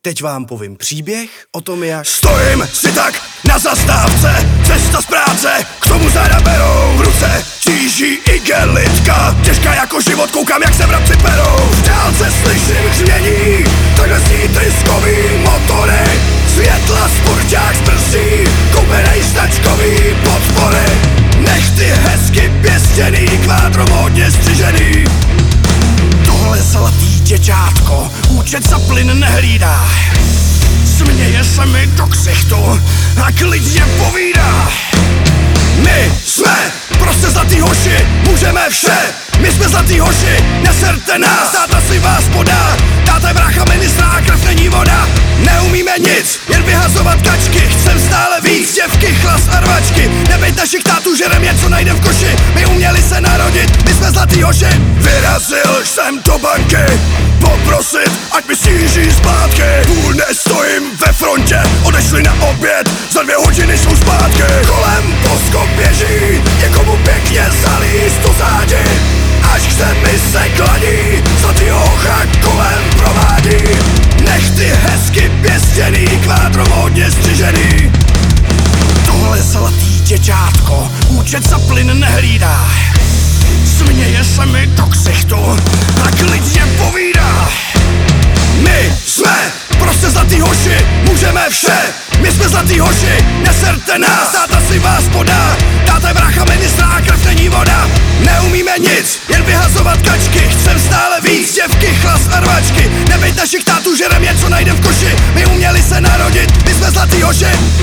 Teď vám povím příběh o tom, jak stojím si tak na zastávce, cesta z práce, k tomu záda berou v ruce tíží igelitka, těžká jako život, koukám jak se vrabci perou. V dálce slyším hřmění, takhle zní tryskový motory, světla sporťák zbrzdí, koupenej značkový podpory. Nechty hezky pěstěný, kvádromódně střižený. Tohle zlatý děťátko účet za plyn nehlídá, směje se mi do ksichtu a klidně povídá. My jsme prostě zlatý hoši, můžeme vše, my jsme zlatý hoši, neserte nás, táta si vás podá, táta je brácha ministra a krev není voda. Neumíme nic, jen vyhazovat kačky, chcem stále víc, děvky, chlas a rvačky, nebejt našich tátů, žerem je, co najdem v koši, my uměli se narodit, my jsme zlatý hoši. Vyrazil jsem do banky, poprosit, ať mi sníží splátky, půl dne stojím ve frontě, odešli na oběd, za 2 hodiny jsou zpátky. Kolem poskok běží, někomu pěkně zalíst do zádi, až k zemi se kladí, zlatýho hocha kolem provádí. Nechty hezky pěstěný, kvádromódně střižený. Tohle zlatý děťátko účet za plyn nehlídá, směje se mi do ksichtu a klidně povídá. My jsme prostě zlatý hoši, můžeme vše, my jsme zlatý hoši, neserte nás, táta si vás podá, táta je brácha ministra a krev není voda. Neumíme nic, jen vyhazovat kačky, chcem stále víc, děvky, chlas a rvačky, nebejt našich tátů, žerem je, co najdem v koši, my uměli se narodit, my jsme zlatý hoši.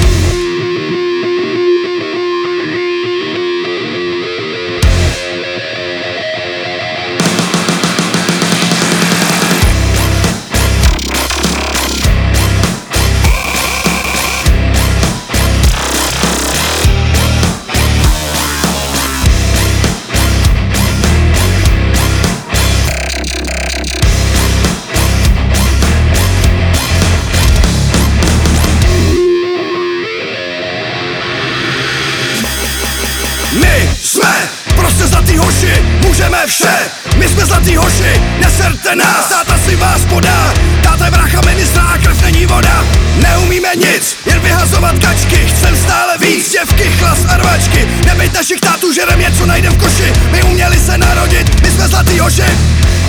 My jsme prostě zlatý hoši, můžeme vše, my jsme zlatý hoši, neserte nás, táta si vás podá, táta je brácha ministra a krev není voda. Neumíme nic, jen vyhazovat kačky, chcem stále víc, děvky, chlas a rvačky, nebejt našich tátů, žerem je, co najdem v koši, my uměli se narodit, my jsme zlatý hoši.